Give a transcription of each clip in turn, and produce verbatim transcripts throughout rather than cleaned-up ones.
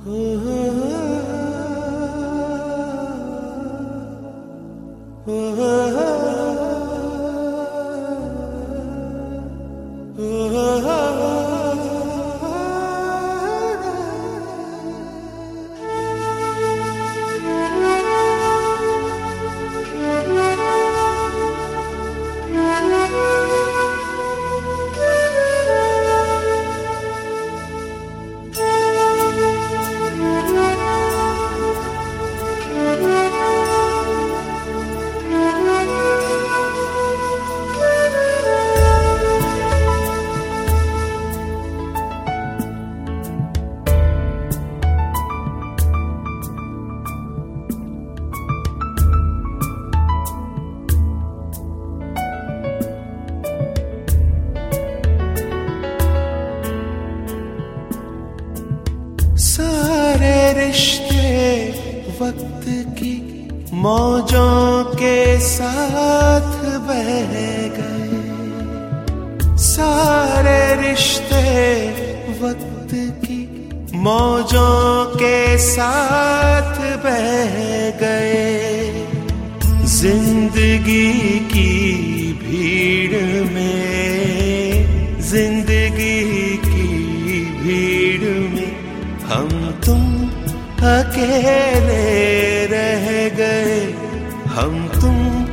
सारे रिश्ते वक्त की मौजों के साथ बह गए, सारे रिश्ते वक्त की मौजों के साथ बह गए। जिंदगी की भीड़ में, जिंदगी की भीड़ में हम तुम अकेले रह गए, हम तुम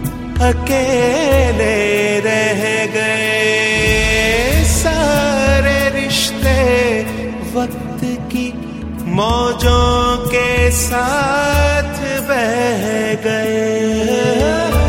अकेले रह गए। सारे रिश्ते वक्त की मौजों के साथ बह गए।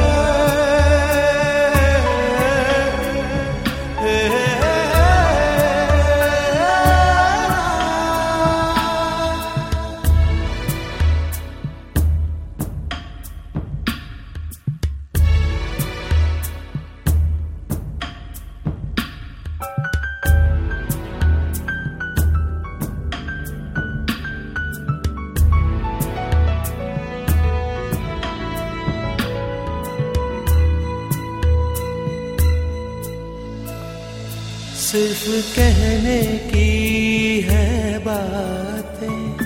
सिर्फ कहने की है बातें,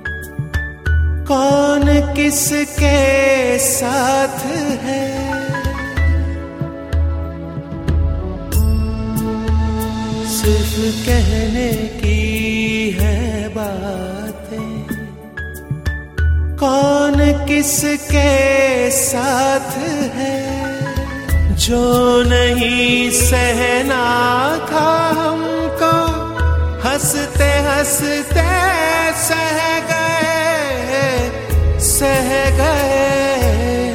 कौन किसके साथ है। सिर्फ कहने की है बातें, कौन किसके साथ है। जो नहीं सहना था हमको, हंसते हंसते सह गए, सह गए।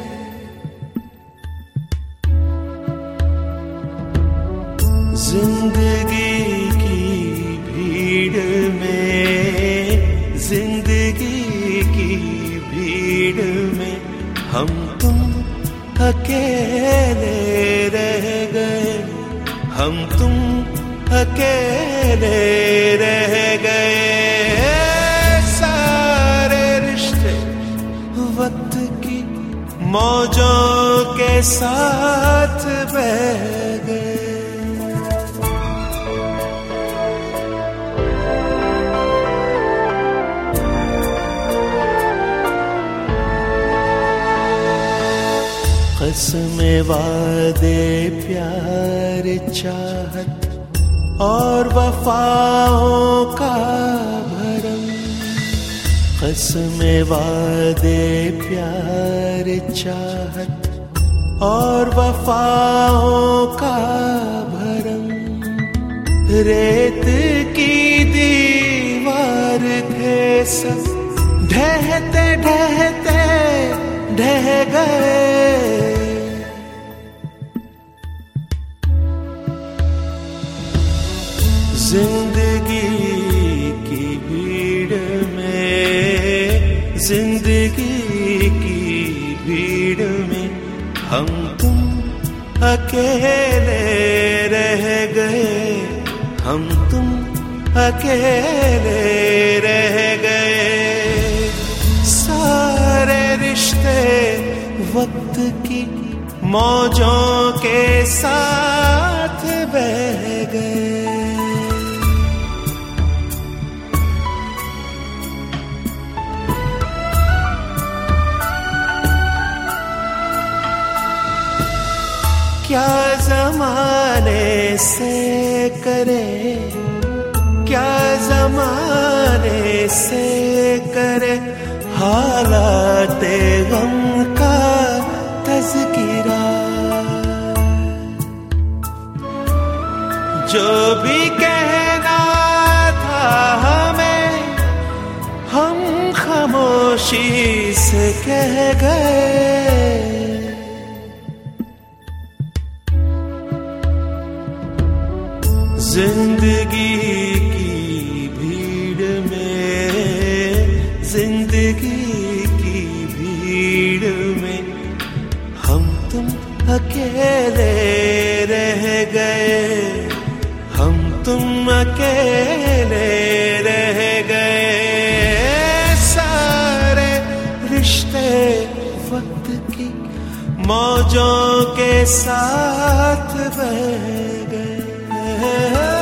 जिंदगी की भीड़ में, जिंदगी की भीड़ में हम तुम अकेले रह गए, हम तुम अकेले रह गए। सारे रिश्ते वक्त की मौजों के साथ बह गए। कसमे वादे प्यार चाहत और वफाओं का भरम, कसमे वादे प्यार चाहत और वफाओं का भरम। रेत की दीवार थे सब, ढहते ढहते ढह गए। जिंदगी की भीड़ में, जिंदगी की भीड़ में हम तुम अकेले रह गए, हम तुम अकेले रह गए। सारे रिश्ते वक्त की मौजों के साथ बह गए। जमाने से करे, क्या जमाने से करे हालाते गम का तज़किरा। जो भी कहना था हमें हम खामोशी से कह गए। जिंदगी की भीड़ में, जिंदगी की भीड़ में हम तुम अकेले रह गए, हम तुम अकेले रह गए। सारे रिश्ते वक्त की मौजों के साथ बह गए।